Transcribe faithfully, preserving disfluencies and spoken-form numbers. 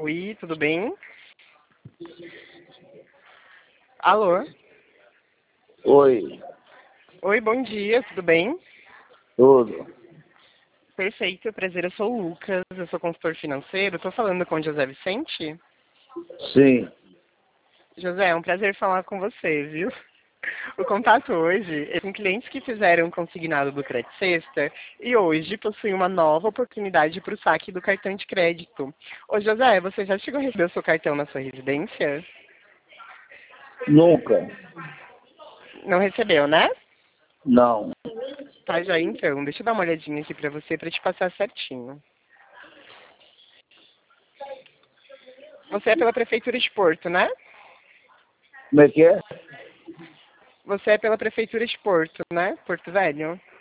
Oi, tudo bem? Alô? Oi, Oi, bom dia, tudo bem? tudo. Perfeito, prazer, eu sou o Lucas, eu sou consultor financeiro, estou falando com o José Vicente. Sim, José, é um prazer falar com você, viu? O contato hoje é com clientes que fizeram consignado do Credit Sexta e hoje possuem uma nova oportunidade para o saque do cartão de crédito. Ô José, você já chegou a receber o seu cartão na sua residência? nunca. Não recebeu, né? Não. Tá, já então. Deixa eu dar uma olhadinha aqui pra você, pra te passar certinho. Você é pela Prefeitura de Porto, né? Como é que é? Você é pela Prefeitura de Porto, né? Porto Velho.